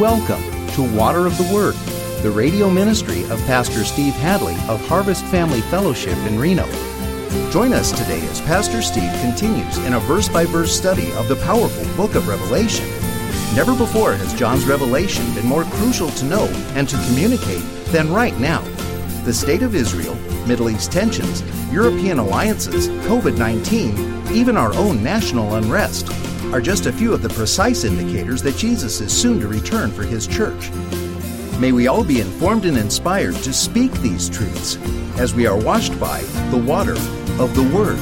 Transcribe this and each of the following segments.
Welcome to Water of the Word, the radio ministry of Pastor Steve Hadley of Harvest Family Fellowship in Reno. Join us today as Pastor Steve continues in a verse-by-verse study of the powerful book of Revelation. Never before has John's revelation been more crucial to know and to communicate than right now. The state of Israel, Middle East tensions, European alliances, COVID-19, even our own national unrest are just a few of the precise indicators that Jesus is soon to return for his church. May we all be informed and inspired to speak these truths as we are washed by the water of the Word.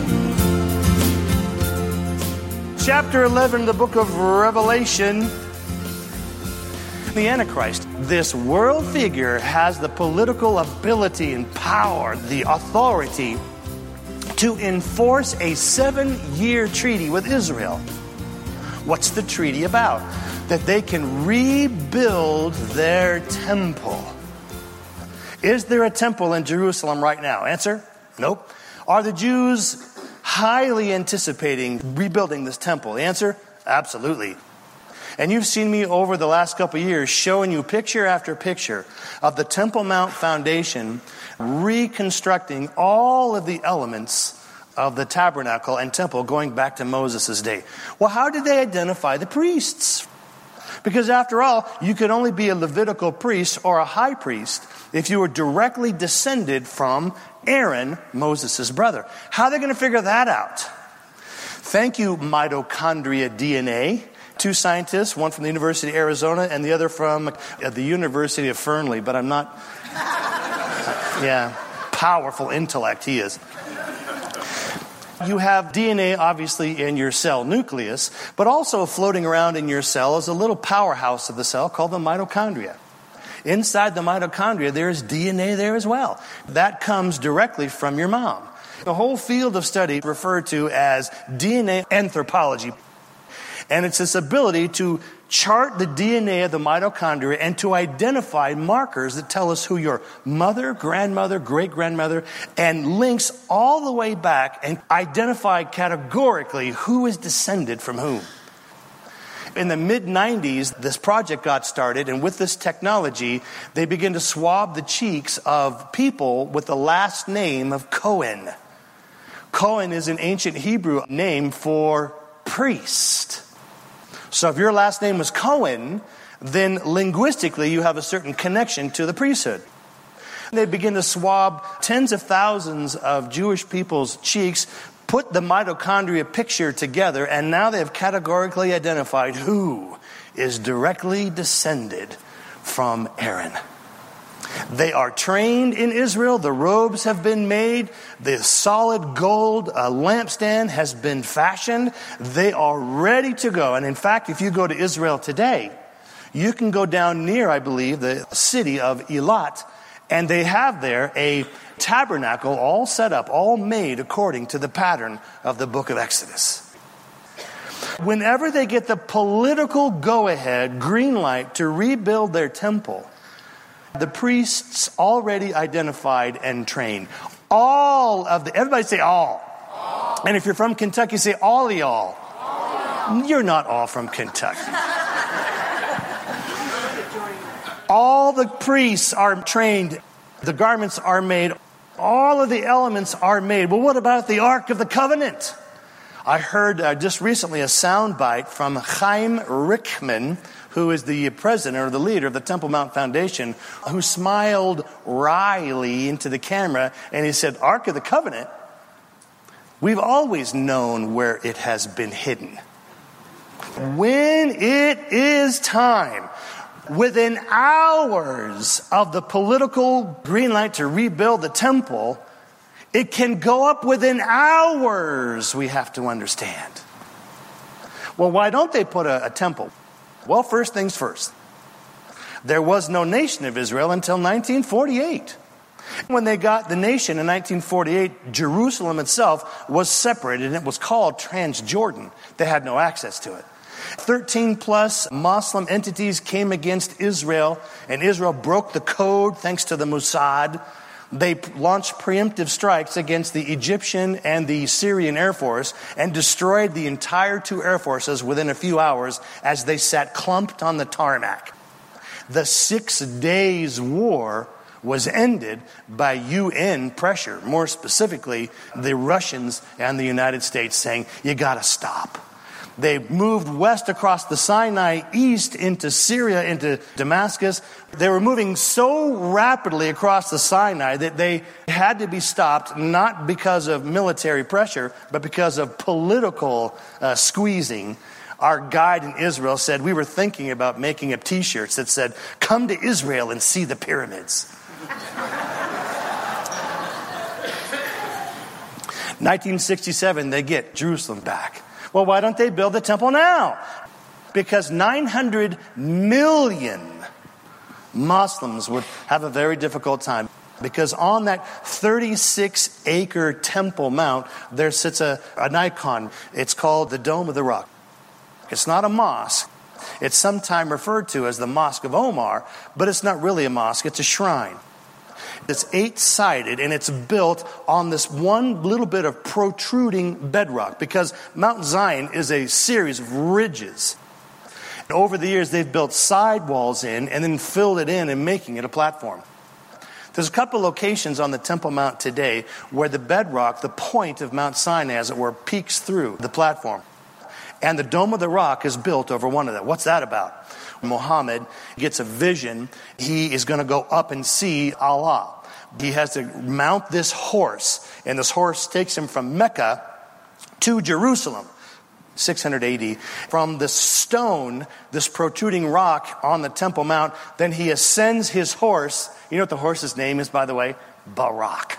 Chapter 11 of the book of Revelation. The Antichrist, this world figure, has the political ability and power, the authority to enforce a 7-year treaty with Israel. What's the treaty about? That they can rebuild their temple. Is there a temple in Jerusalem right now? Answer, nope. Are the Jews highly anticipating rebuilding this temple? Answer, absolutely. And you've seen me over the last couple of years showing you picture after picture of the Temple Mount foundation reconstructing all of the elements of the tabernacle and temple going back to Moses' day. Well, how did they identify the priests? Because after all, you could only be a Levitical priest or a high priest if you were directly descended from Aaron, Moses' brother. How are they going to figure that out? Thank you, mitochondria DNA. 2 scientists, one from the University of Arizona and the other from the University of Fernley, but I'm not... powerful intellect he is. You have DNA, obviously, in your cell nucleus, but also floating around in your cell is a little powerhouse of the cell called the mitochondria. Inside the mitochondria, there's DNA there as well. That comes directly from your mom. The whole field of study referred to as DNA anthropology. And it's this ability to chart the DNA of the mitochondria and to identify markers that tell us who your mother, grandmother, great-grandmother, and links all the way back and identify categorically who is descended from whom. In the mid-90s, this project got started, and with this technology, they began to swab the cheeks of people with the last name of Cohen. Cohen is an ancient Hebrew name for priest. So if your last name was Cohen, then linguistically you have a certain connection to the priesthood. They begin to swab tens of thousands of Jewish people's cheeks, put the mitochondria picture together, and now they have categorically identified who is directly descended from Aaron. They are trained in Israel. The robes have been made. The solid gold lampstand has been fashioned. They are ready to go. And in fact, if you go to Israel today, you can go down near, I believe, the city of Eilat, and they have there a tabernacle all set up, all made according to the pattern of the book of Exodus. Whenever they get the political go-ahead, green light to rebuild their temple, the priests already identified and trained. Everybody say all. And if you're from Kentucky, say all y'all. You're not all from Kentucky. All the priests are trained. The garments are made. All of the elements are made. Well, what about the Ark of the Covenant? I heard just recently a soundbite from Chaim Rickman, who is the president or the leader of the Temple Mount Foundation, who smiled wryly into the camera and he said, Ark of the Covenant, we've always known where it has been hidden. When it is time, within hours of the political green light to rebuild the temple, it can go up within hours, we have to understand. Well, why don't they put a temple? Well, first things first. There was no nation of Israel until 1948. When they got the nation in 1948, Jerusalem itself was separated and it was called Transjordan. They had no access to it. 13 plus Muslim entities came against Israel, and Israel broke the code thanks to the Mossad. They launched preemptive strikes against the Egyptian and the Syrian Air Force and destroyed the entire two air forces within a few hours as they sat clumped on the tarmac. The 6 days war was ended by UN pressure, more specifically the Russians and the United States saying, you got to stop. They moved west across the Sinai, east into Syria, into Damascus. They were moving so rapidly across the Sinai that they had to be stopped, not because of military pressure, but because of political squeezing. Our guide in Israel said, we were thinking about making up T-shirts that said, come to Israel and see the pyramids. 1967, they get Jerusalem back. Well, why don't they build the temple now? Because 900 million Muslims would have a very difficult time. Because on that 36-acre Temple Mount, there sits an icon. It's called the Dome of the Rock. It's not a mosque. It's sometimes referred to as the Mosque of Omar, but it's not really a mosque. It's a shrine. It's 8-sided, and it's built on this one little bit of protruding bedrock, because Mount Zion is a series of ridges. And over the years, they've built sidewalls in and then filled it in and making it a platform. There's a couple locations on the Temple Mount today where the bedrock, the point of Mount Sinai, as it were, peeks through the platform. And the Dome of the Rock is built over one of them. What's that about? Muhammad gets a vision. He is going to go up and see Allah. He has to mount this horse, and this horse takes him from Mecca to Jerusalem, 600 AD. From the stone, this protruding rock on the Temple Mount, then he ascends his horse. You know what the horse's name is, by the way? Barak.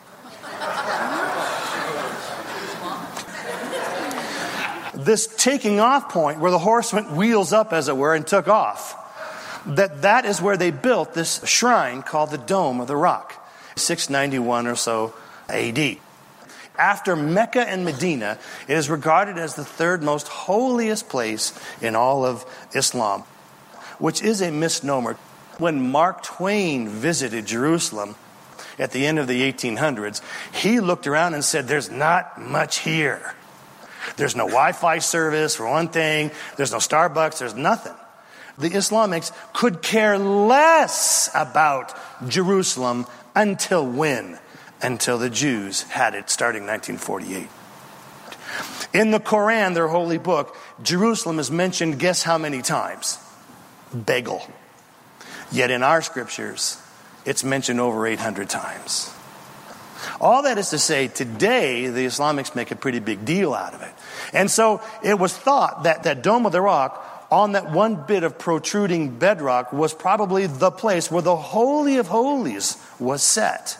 This taking off point where the horse went wheels up, as it were, and took off, that is where they built this shrine called the Dome of the Rock, 691 or so AD. After Mecca and Medina, it is regarded as the third most holiest place in all of Islam, which is a misnomer. When Mark Twain visited Jerusalem at the end of the 1800s, he looked around and said, there's not much here. There's no Wi-Fi service, for one thing. There's no Starbucks. There's nothing. The Islamics could care less about Jerusalem until when? Until the Jews had it starting 1948. In the Quran, their holy book, Jerusalem is mentioned, guess how many times? Bagel. Yet in our scriptures, it's mentioned over 800 times. All that is to say, today, the Islamics make a pretty big deal out of it. And so it was thought that that Dome of the Rock, on that one bit of protruding bedrock, was probably the place where the Holy of Holies was set.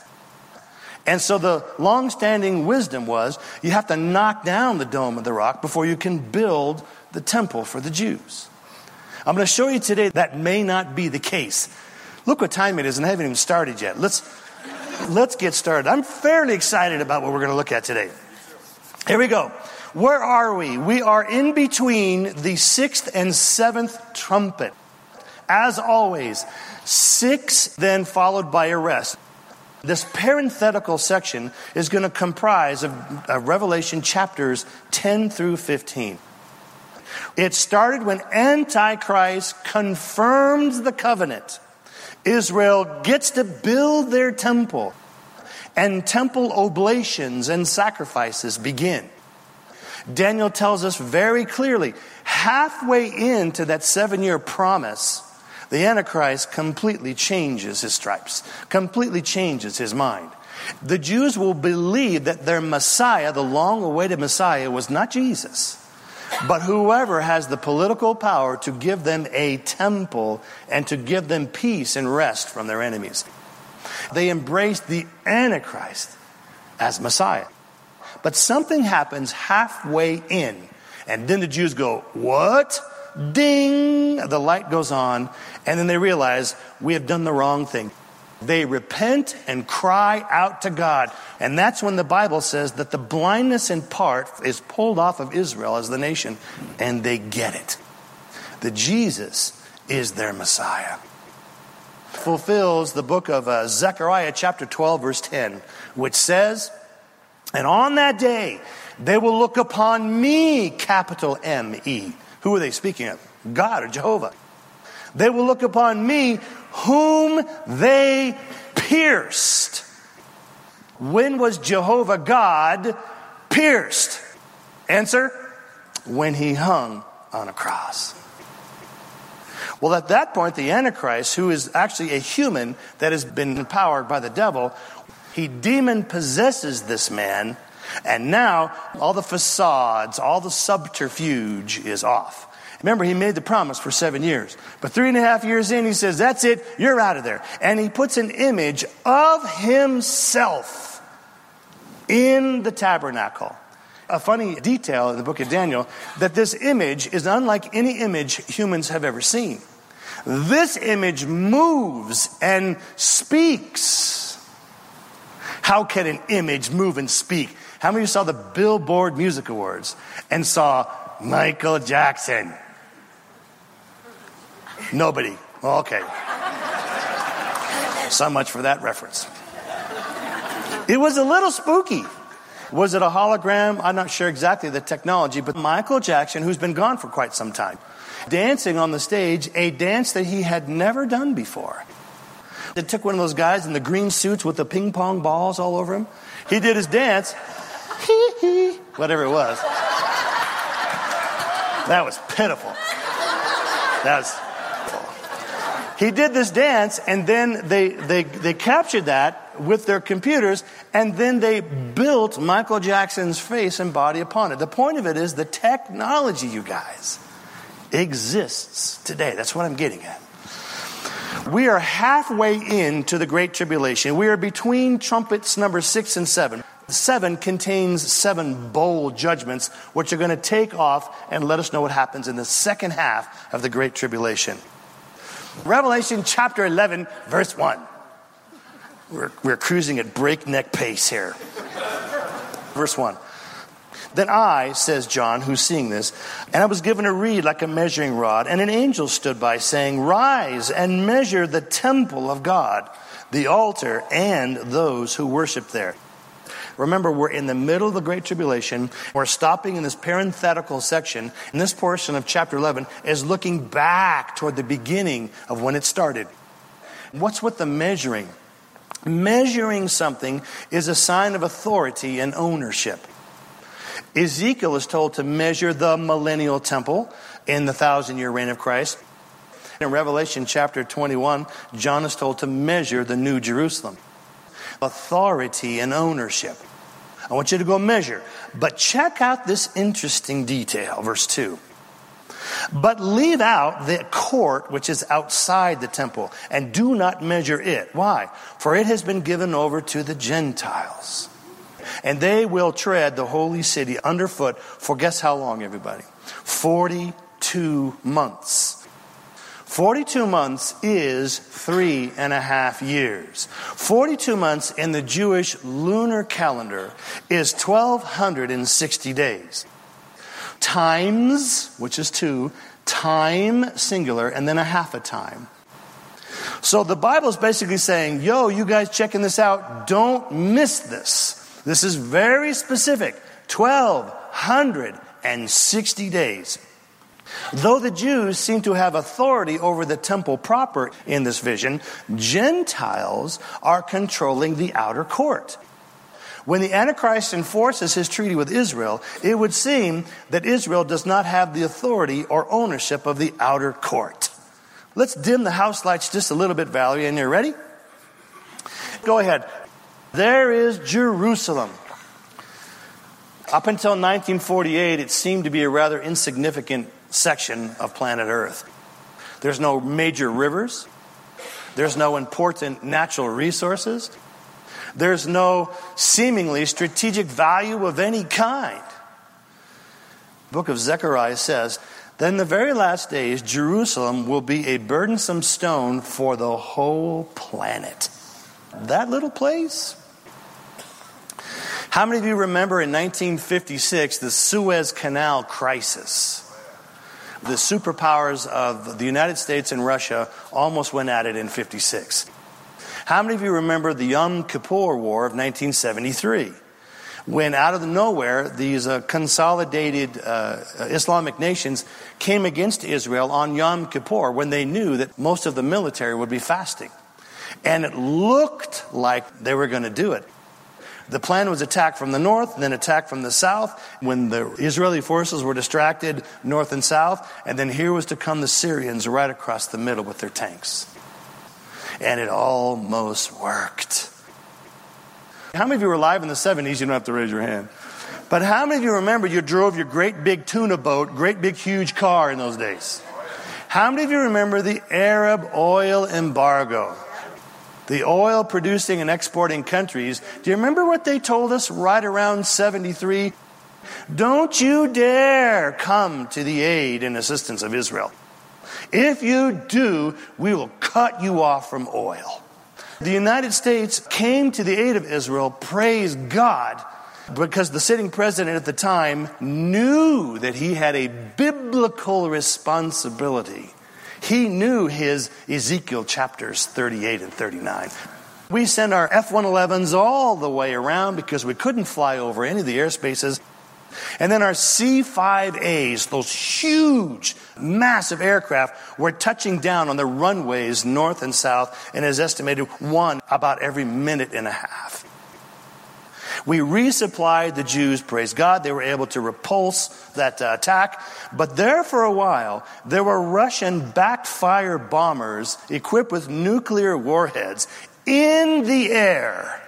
And so the long-standing wisdom was, you have to knock down the Dome of the Rock before you can build the temple for the Jews. I'm going to show you today that may not be the case. Look what time it is, and I haven't even started yet. Let's get started. I'm fairly excited about what we're going to look at today. Here we go. Where are we? We are in between the 6th and 7th trumpet. As always, 6 then followed by a rest. This parenthetical section is going to comprise of Revelation chapters 10 through 15. It started when Antichrist confirmed the covenant. Israel gets to build their temple, and temple oblations and sacrifices begin. Daniel tells us very clearly, halfway into that 7-year promise, the Antichrist completely changes his stripes, completely changes his mind. The Jews will believe that their Messiah, the long-awaited Messiah, was not Jesus, but whoever has the political power to give them a temple and to give them peace and rest from their enemies. They embraced the Antichrist as Messiah. But something happens halfway in, and then the Jews go, what? Ding! The light goes on, and then they realize, we have done the wrong thing. They repent and cry out to God. And that's when the Bible says that the blindness in part is pulled off of Israel as the nation, and they get it. That Jesus is their Messiah. fulfills the book of Zechariah chapter 12 verse 10, which says, "And on that day they will look upon me," capital M-E. Who are they speaking of? God or Jehovah. "They will look upon me whom they pierced." When was Jehovah God pierced? Answer, when he hung on a cross. Well, at that point, the Antichrist, who is actually a human that has been empowered by the devil, he demon possesses this man, and now all the facades, all the subterfuge is off. Remember, he made the promise for 7 years. But 3.5 years in, he says, "That's it, you're out of there." And he puts an image of himself in the tabernacle. A funny detail in the book of Daniel, that this image is unlike any image humans have ever seen. This image moves and speaks. How can an image move and speak? How many of you saw the Billboard Music Awards and saw Michael Jackson? Nobody. Okay. So much for that reference. It was a little spooky. Was it a hologram? I'm not sure exactly the technology, but Michael Jackson, who's been gone for quite some time, dancing on the stage, a dance that he had never done before. They took one of those guys in the green suits with the ping pong balls all over him. He did his dance. Whatever it was. That was pitiful. He did this dance, and then they captured that with their computers, and then they built Michael Jackson's face and body upon it. The point of it is the technology, you guys, exists today. That's what I'm getting at. We are halfway into the Great Tribulation. We are between trumpets number 6 and 7. 7 contains 7 bold judgments, which are going to take off and let us know what happens in the second half of the Great Tribulation. Revelation chapter 11, verse 1. We're cruising at breakneck pace here. Verse 1. "Then I," says John, who's seeing this, "and I was given a reed like a measuring rod, and an angel stood by, saying, 'Rise and measure the temple of God, the altar, and those who worship there.'" Remember, we're in the middle of the Great Tribulation. We're stopping in this parenthetical section. And this portion of chapter 11 is looking back toward the beginning of when it started. What's with the measuring? Measuring something is a sign of authority and ownership. Ezekiel is told to measure the millennial temple in the 1,000-year reign of Christ. In Revelation chapter 21, John is told to measure the New Jerusalem. Authority and ownership. I want you to go measure. But check out this interesting detail, verse 2. "But leave out the court which is outside the temple, and do not measure it." Why? "For it has been given over to the Gentiles. And they will tread the holy city underfoot for," guess how long, everybody? 42 months. 42 months is 3.5 years. 42 months in the Jewish lunar calendar is 1,260 days. Times, which is 2, time singular, and then a half a time. So the Bible is basically saying, yo, you guys checking this out, don't miss this. This is very specific. 1,260 days. Though the Jews seem to have authority over the temple proper in this vision, Gentiles are controlling the outer court. When the Antichrist enforces his treaty with Israel, it would seem that Israel does not have the authority or ownership of the outer court. Let's dim the house lights just a little bit, Valerie, and you're ready? Go ahead. There is Jerusalem. Up until 1948, it seemed to be a rather insignificant section of planet Earth. There's no major rivers. There's no important natural resources. There's no seemingly strategic value of any kind. The book of Zechariah says, "Then in the very last days, Jerusalem will be a burdensome stone for the whole planet." That little place? How many of you remember in 1956 the Suez Canal crisis? the superpowers of the United States and Russia almost went at it in 56. How many of you remember the Yom Kippur War of 1973? When out of nowhere, these consolidated Islamic nations came against Israel on Yom Kippur when they knew that most of the military would be fasting. And it looked like they were going to do it. The plan was attack from the north, then attack from the south, when the Israeli forces were distracted north and south, and then here was to come the Syrians right across the middle with their tanks. And it almost worked. How many of you were alive in the 70s? You don't have to raise your hand. But how many of you remember you drove your great big tuna boat, great big huge car in those days? How many of you remember the Arab oil embargo? The oil producing and exporting countries. Do you remember what they told us right around 73? Don't you dare come to the aid and assistance of Israel. If you do, we will cut you off from oil. The United States came to the aid of Israel, praise God, because the sitting president at the time knew that he had a biblical responsibility. He knew his Ezekiel chapters 38 and 39. We sent our F-111s all the way around because we couldn't fly over any of the airspaces. And then our C-5As, those huge, massive aircraft, were touching down on the runways north and south, and is estimated one about every minute and a half. We resupplied the Jews, praise God. They were able to repulse that attack. But there for a while, there were Russian backfire bombers equipped with nuclear warheads in the air.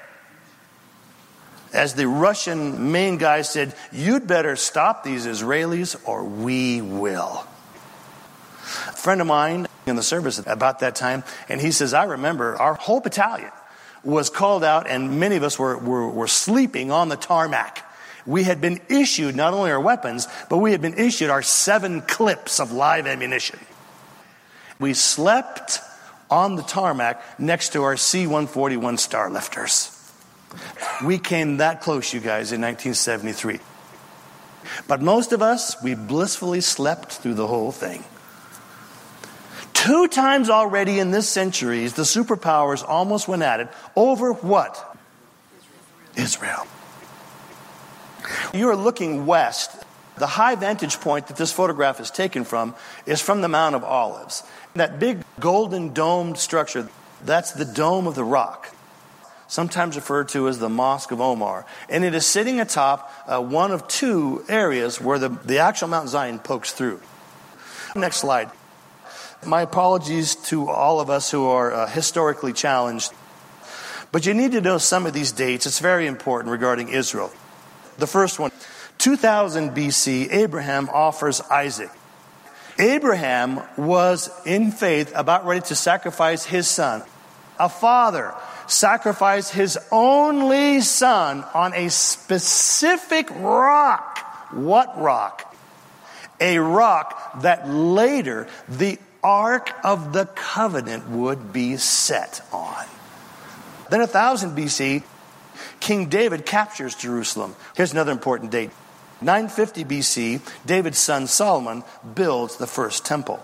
As the Russian main guy said, you'd better stop these Israelis or we will. A friend of mine in the service about that time, and he says, I remember our whole battalion was called out and many of us were sleeping on the tarmac. We had been issued not only our weapons, but we had been issued our 7 clips of live ammunition. We slept on the tarmac next to our C-141 Starlifters. We came that close, you guys, in 1973. But most of us, we blissfully slept through the whole thing. 2 times already in this century, the superpowers almost went at it over what? Israel. You are looking west. The high vantage point that this photograph is taken from is from the Mount of Olives. That big golden domed structure, that's the Dome of the Rock, sometimes referred to as the Mosque of Omar. And it is sitting atop one of 2 areas where the actual Mount Zion pokes through. Next slide. My apologies to all of us who are historically challenged. But you need to know some of these dates. It's very important regarding Israel. The first one, 2000 BC, Abraham offers Isaac. Abraham was in faith about ready to sacrifice his son. A father sacrificed his only son on a specific rock. What rock? A rock that later the Ark of the Covenant would be set on. Then 1000 BC, King David captures Jerusalem. Here's another important date. 950 BC, David's son Solomon builds the first temple.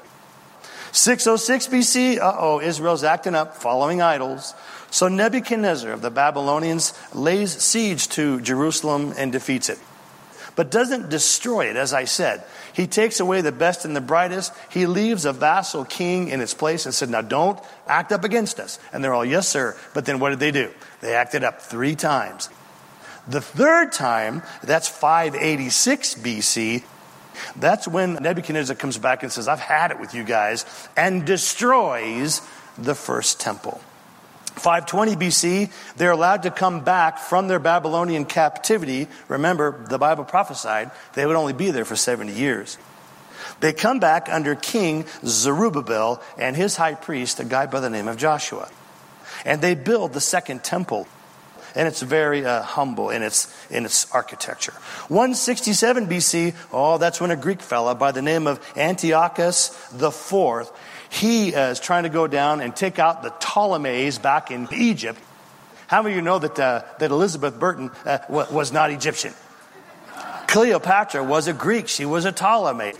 606 BC, Israel's acting up, following idols. So Nebuchadnezzar of the Babylonians lays siege to Jerusalem and defeats it. But doesn't destroy it, as I said. He takes away the best and the brightest. He leaves a vassal king in its place and said, now don't act up against us. And they're all, yes, sir. But then what did they do? They acted up 3 times. The 3rd time, that's 586 BC, that's when Nebuchadnezzar comes back and says, I've had it with you guys, and destroys the first temple. 520 BC, they're allowed to come back from their Babylonian captivity. Remember, the Bible prophesied they would only be there for 70 years. They come back under King Zerubbabel and his high priest, a guy by the name of Joshua. And they build the second temple. And it's very humble in its architecture. 167 BC, that's when a Greek fella by the name of Antiochus IV, he is trying to go down and take out the Ptolemies back in Egypt. How many of you know that Elizabeth Burton was not Egyptian? Cleopatra was a Greek. She was a Ptolemy.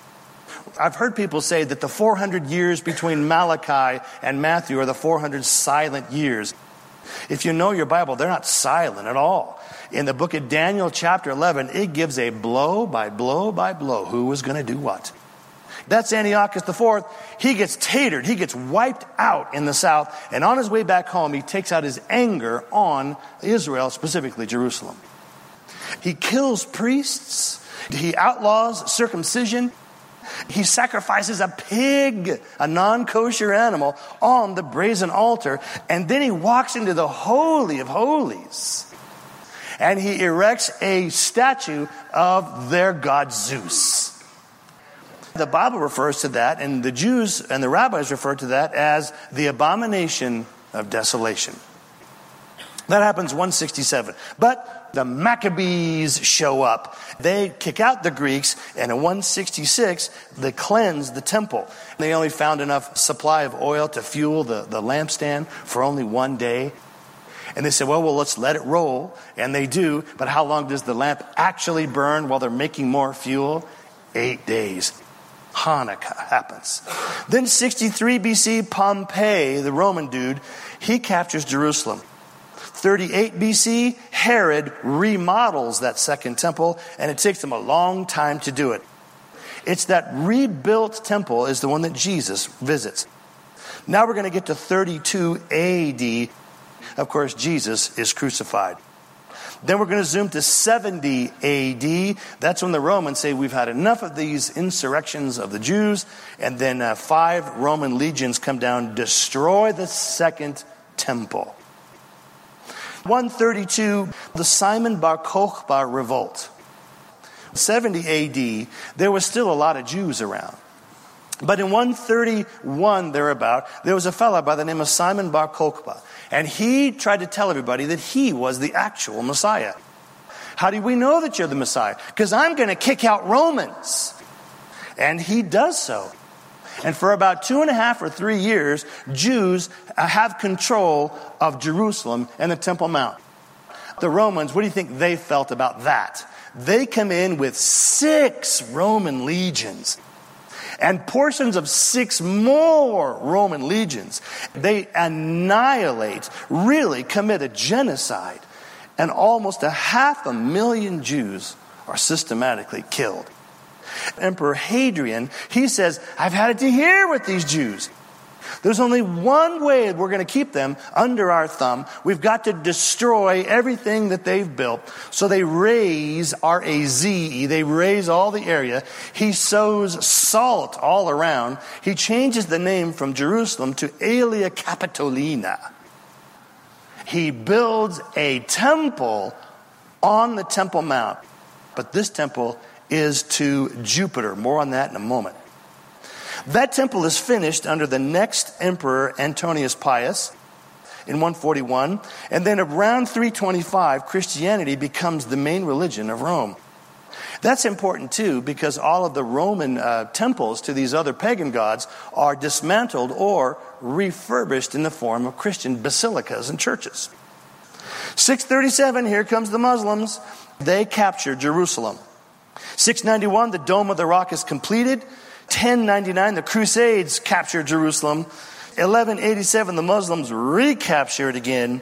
I've heard people say that the 400 years between Malachi and Matthew are the 400 silent years. If you know your Bible, they're not silent at all. In the book of Daniel chapter 11, it gives a blow by blow by blow who was going to do what. That's Antiochus IV. He gets tatered. He gets wiped out in the south. And on his way back home, he takes out his anger on Israel, specifically Jerusalem. He kills priests. He outlaws circumcision. He sacrifices a pig, a non-kosher animal, on the brazen altar. And then he walks into the Holy of Holies. And he erects a statue of their god Zeus. The Bible refers to that, and the Jews and the rabbis refer to that as the abomination of desolation. That happens 167. But the Maccabees show up. They kick out the Greeks, and in 166, they cleanse the temple. They only found enough supply of oil to fuel the lampstand for only one day. And they said, well, let's let it roll. And they do. But how long does the lamp actually burn while they're making more fuel? 8 days. Hanukkah happens. Then 63 BC, Pompey, the Roman dude, he captures Jerusalem. 38 BC, Herod remodels that second temple, and it takes him a long time to do it. It's that rebuilt temple is the one that Jesus visits. Now we're going to get to 32 AD. Of course, Jesus is crucified. Then we're going to zoom to 70 AD. That's when the Romans say we've had enough of these insurrections of the Jews. And then 5 Roman legions come down, destroy the second temple. 132, the Simon Bar Kokhba revolt. 70 AD, there was still a lot of Jews around. But in 131 thereabout, there was a fellow by the name of Simon Bar Kokhba. And he tried to tell everybody that he was the actual Messiah. How do we know that you're the Messiah? Because I'm going to kick out Romans. And he does so. And for about 2.5 or 3 years, Jews have control of Jerusalem and the Temple Mount. The Romans, what do you think they felt about that? They come in with 6 Roman legions and portions of 6 more Roman legions. They annihilate, really commit a genocide, and almost 500,000 Jews are systematically killed. Emperor Hadrian, he says, I've had it to here with these Jews. There's only one way we're going to keep them under our thumb. We've got to destroy everything that they've built. So they raze, R-A-Z-E, they raze all the area. He sows salt all around. He changes the name from Jerusalem to Aelia Capitolina. He builds a temple on the Temple Mount. But this temple is to Jupiter. More on that in a moment. That temple is finished under the next emperor, Antonius Pius, in 141. And then around 325, Christianity becomes the main religion of Rome. That's important too, because all of the Roman temples to these other pagan gods are dismantled or refurbished in the form of Christian basilicas and churches. 637, here comes the Muslims. They capture Jerusalem. 691, the Dome of the Rock is completed. 1099, the Crusades capture Jerusalem. 1187, the Muslims recapture it again.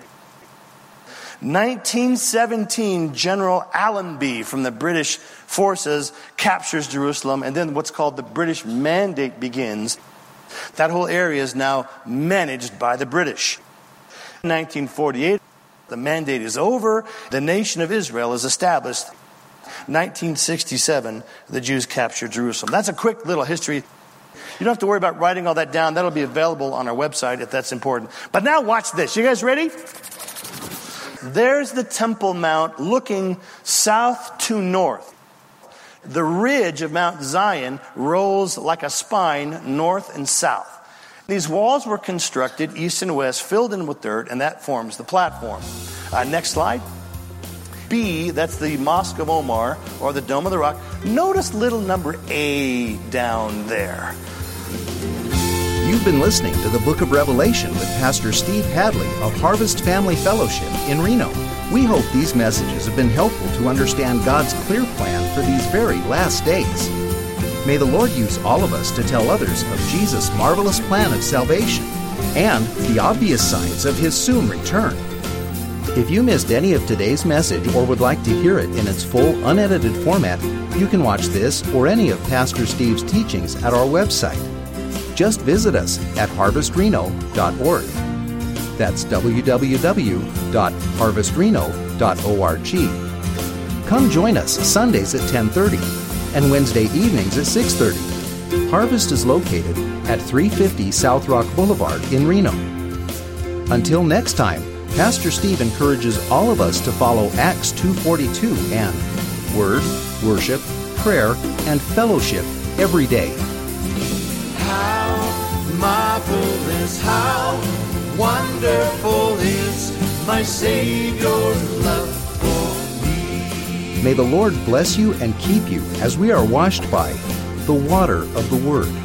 1917, General Allenby from the British forces captures Jerusalem. And then what's called the British Mandate begins. That whole area is now managed by the British. 1948, the mandate is over. The nation of Israel is established. 1967, the Jews captured Jerusalem. That's a quick little history. You don't have to worry about writing all that down. That'll be available on our website if that's important. But now watch this. You guys ready? There's the Temple Mount looking south to north. The ridge of Mount Zion rolls like a spine north and south. These walls were constructed east and west, filled in with dirt, and that forms the platform. Next slide. B, that's the Mosque of Omar, or the Dome of the Rock. Notice little number A down there. You've been listening to the Book of Revelation with Pastor Steve Hadley of Harvest Family Fellowship in Reno. We hope these messages have been helpful to understand God's clear plan for these very last days. May the Lord use all of us to tell others of Jesus' marvelous plan of salvation and the obvious signs of His soon return. If you missed any of today's message or would like to hear it in its full, unedited format, you can watch this or any of Pastor Steve's teachings at our website. Just visit us at harvestreno.org. That's www.harvestreno.org. Come join us Sundays at 10:30 and Wednesday evenings at 6:30. Harvest is located at 350 South Rock Boulevard in Reno. Until next time, Pastor Steve encourages all of us to follow Acts 2:42 and Word, Worship, Prayer, and Fellowship every day. How marvelous, how wonderful is my Savior's love for me. May the Lord bless you and keep you as we are washed by the water of the Word.